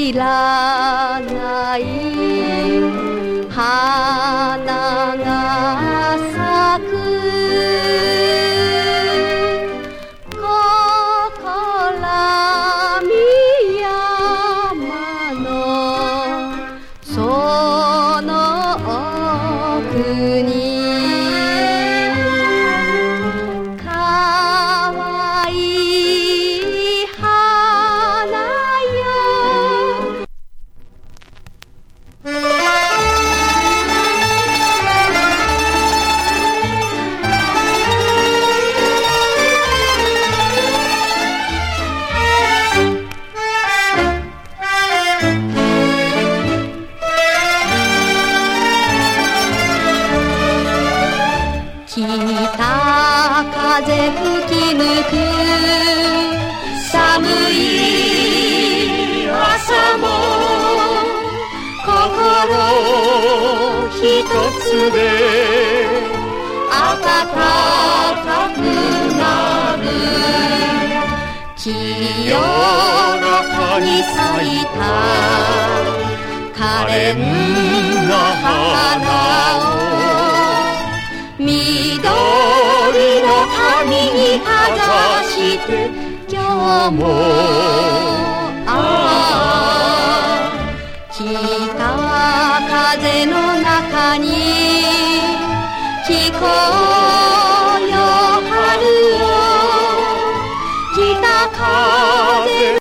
散らない花が咲くここらみ山のその奥に北風吹き抜く寒い朝も心一つで暖かくなる清らかに咲いた可憐な花を緑の髪にかざして今日も北風の中に聞こうよ春よ北風